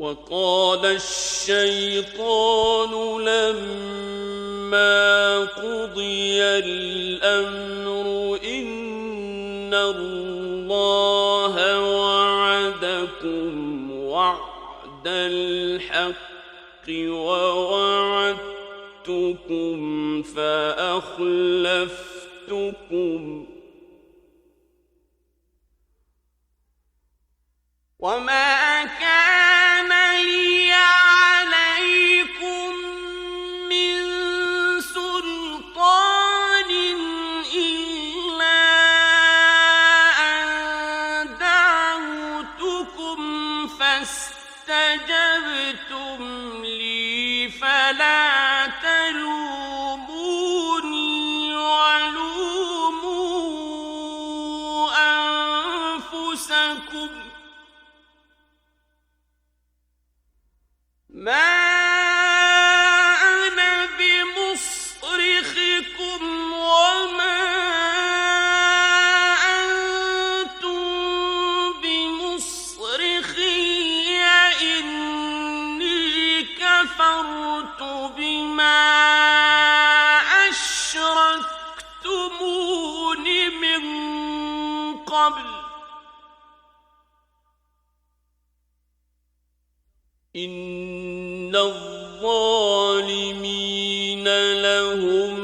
وقال الشيطان لما قضي الأمر إن الله وعدكم وعد الحق ووعدتكم فأخلفتكم وما كان لي عليكم من سلطان إلا أن دعوتكم فاستجبتم لي فلا تلوموني ولوموا أنفسكم ما أنا بمصرخكم وما أنتم بمصرخي إني كفرت بما أشركتمون من قبل إن الظالمين لهم